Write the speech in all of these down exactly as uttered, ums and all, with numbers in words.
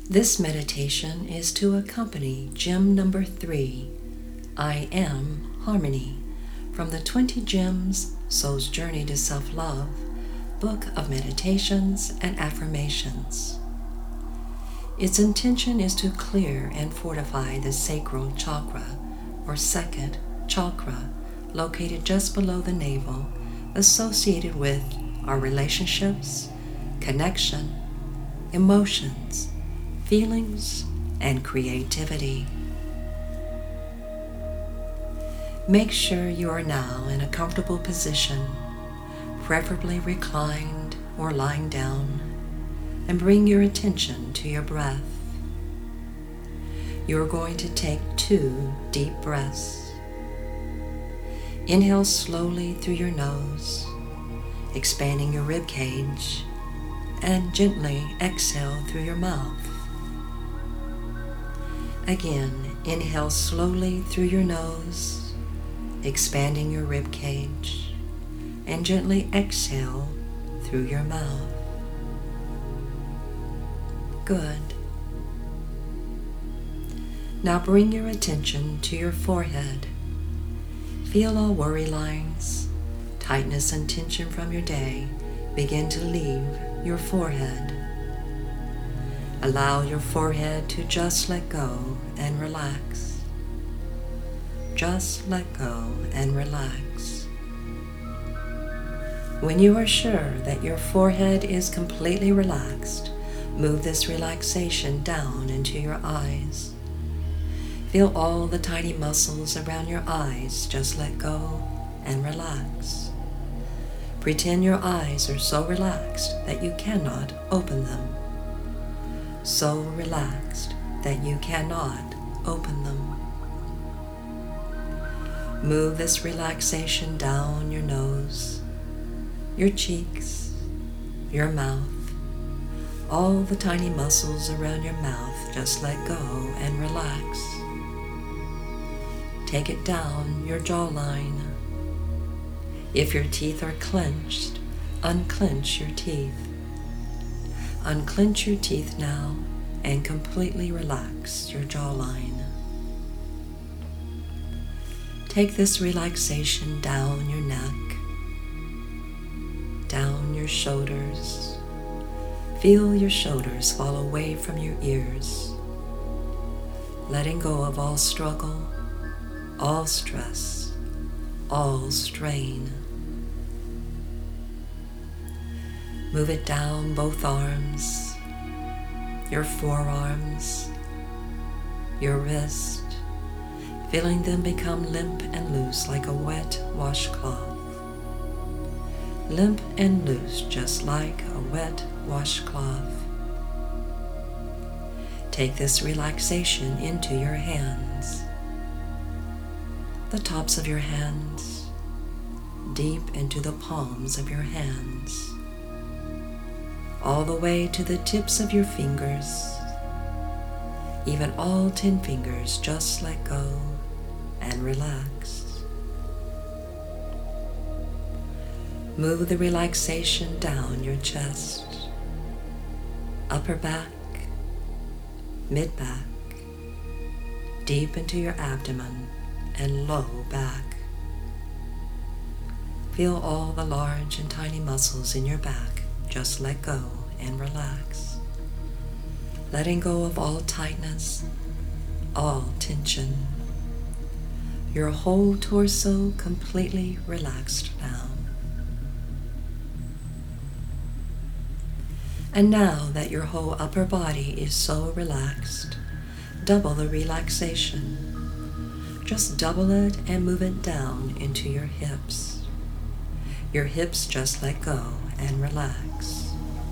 This meditation is to accompany gem number three, I Am Harmony, from the twenty Gems, Soul's Journey to Self-Love, Book of Meditations and Affirmations. Its intention is to clear and fortify the sacral chakra, or second chakra, located just below the navel, associated with our relationships, connection, emotions, feelings, and creativity. Make sure you are now in a comfortable position, preferably reclined or lying down, and bring your attention to your breath. You are going to take two deep breaths. Inhale slowly through your nose, expanding your rib cage, and gently exhale through your mouth. Again, inhale slowly through your nose, expanding your rib cage, and gently exhale through your mouth. Good. Now bring your attention to your forehead. Feel all worry lines, tightness and tension from your day begin to leave your forehead. Allow your forehead to just let go and relax. Just let go and relax. When you are sure that your forehead is completely relaxed, move this relaxation down into your eyes. Feel all the tiny muscles around your eyes just let go and relax. Pretend your eyes are so relaxed that you cannot open them. So relaxed that you cannot open them. Move this relaxation down your nose, your cheeks, your mouth. All the tiny muscles around your mouth just let go and relax. Take it down your jawline. If your teeth are clenched, unclench your teeth. Unclench your teeth now and completely relax your jawline. Take this relaxation down your neck, down your shoulders. Feel your shoulders fall away from your ears, letting go of all struggle, all stress, all strain. Move it down both arms, your forearms, your wrist, feeling them become limp and loose like a wet washcloth. Limp and loose just like a wet washcloth. Take this relaxation into your hands, the tops of your hands, deep into the palms of your hands, all the way to the tips of your fingers. Even all ten fingers just let go and relax. Move the relaxation down your chest, upper back, mid-back, deep into your abdomen and low back. Feel all the large and tiny muscles in your back just let go and relax, letting go of all tightness, all tension. Your whole torso completely relaxed now. And now that your whole upper body is so relaxed, double the relaxation. Just double it and move it down into your hips. Your hips just let go and relax.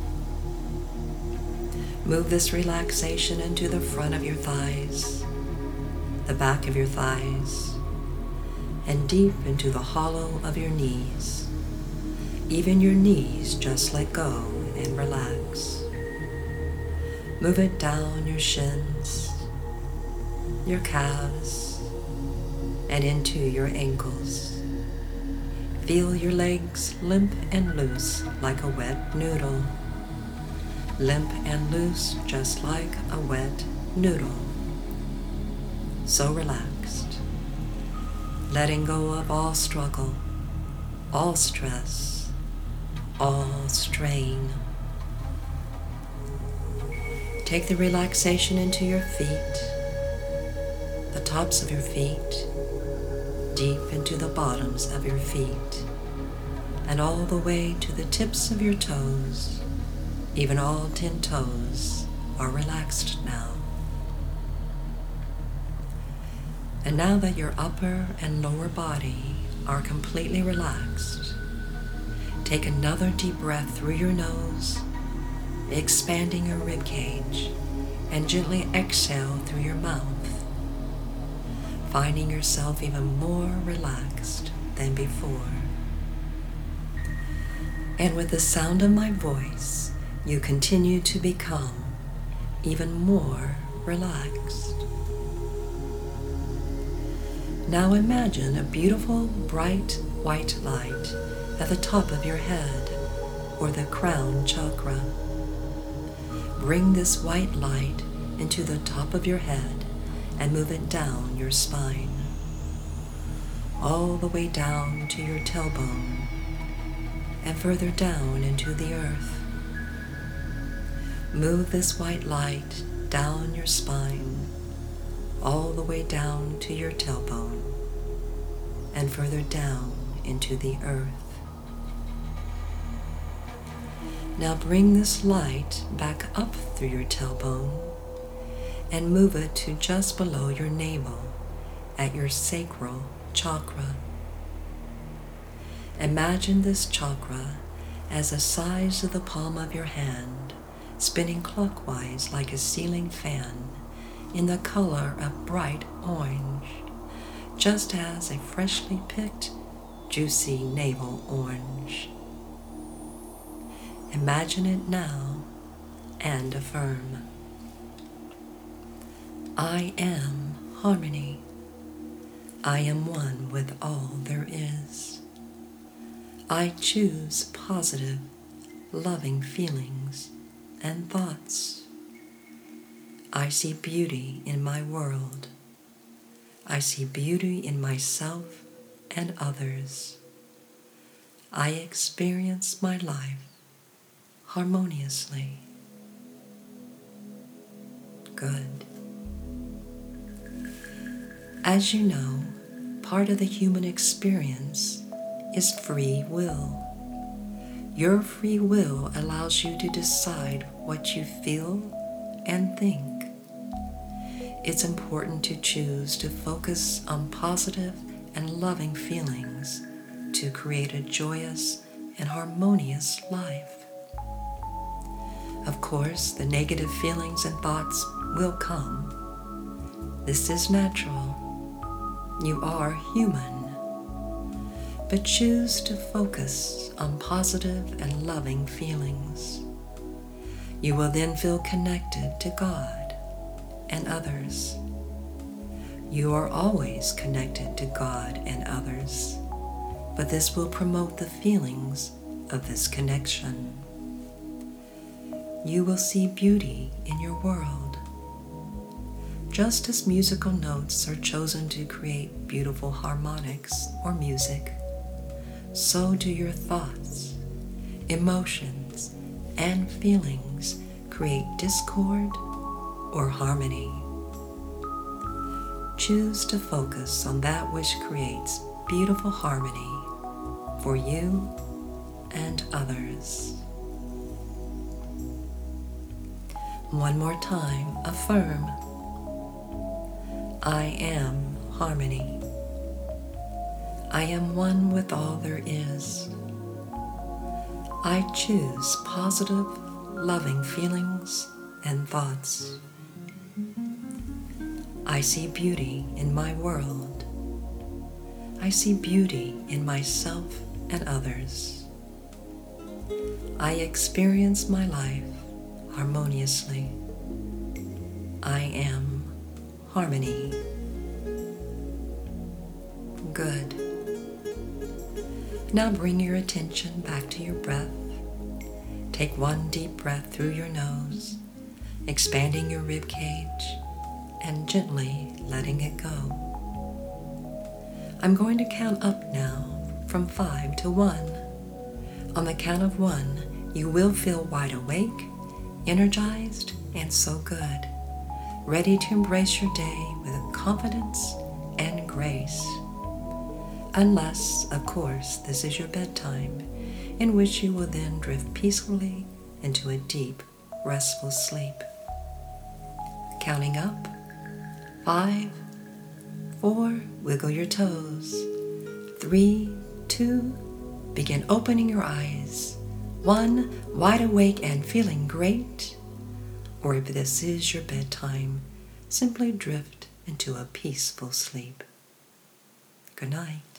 Move this relaxation into the front of your thighs, the back of your thighs, and deep into the hollow of your knees. Even your knees just let go and relax. Move it down your shins, your calves, and into your ankles. Feel your legs limp and loose like a wet noodle. limp and loose just like a wet noodle. So relaxed, letting go of all struggle, all stress, all strain. Take the relaxation into your feet, the tops of your feet, deep into the bottoms of your feet, and all the way to the tips of your toes. Even all ten toes are relaxed now. And now that your upper and lower body are completely relaxed, take another deep breath through your nose, expanding your rib cage, and gently exhale through your mouth, finding yourself even more relaxed than before. And with the sound of my voice, you continue to become even more relaxed. Now imagine a beautiful, bright, white light at the top of your head, or the crown chakra. Bring this white light into the top of your head and move it down your spine, all the way down to your tailbone, and further down into the earth. Move this white light down your spine, all the way down to your tailbone, and further down into the earth. Now bring this light back up through your tailbone and move it to just below your navel at your sacral chakra. Imagine this chakra as the size of the palm of your hand, spinning clockwise like a ceiling fan in the color of bright orange, just as a freshly picked, juicy navel orange. Imagine it now and affirm. I am harmony. I am one with all there is. I choose positive, loving feelings and thoughts. I see beauty in my world. I see beauty in myself and others. I experience my life harmoniously. Good. As you know, part of the human experience is free will. Your free will allows you to decide what you feel and think. It's important to choose to focus on positive and loving feelings to create a joyous and harmonious life. Of course, the negative feelings and thoughts will come. This is natural. You are human. But choose to focus on positive and loving feelings. You will then feel connected to God and others. You are always connected to God and others, but this will promote the feelings of this connection. You will see beauty in your world. Just as musical notes are chosen to create beautiful harmonics or music, so do your thoughts, emotions, and feelings create discord or harmony. Choose to focus on that which creates beautiful harmony for you and others. One more time, affirm. I am harmony. I am one with all there is. I choose positive, loving feelings and thoughts. I see beauty in my world. I see beauty in myself and others. I experience my life harmoniously. I am harmony. Good. Now bring your attention back to your breath. Take one deep breath through your nose, expanding your rib cage and gently letting it go. I'm going to count up now from five to one. On the count of one, you will feel wide awake, energized, and so good, ready to embrace your day with confidence and grace. Unless, of course, this is your bedtime, in which you will then drift peacefully into a deep, restful sleep. Counting up, five, four, wiggle your toes, three, two, begin opening your eyes, one, wide awake and feeling great, or if this is your bedtime, simply drift into a peaceful sleep. Good night.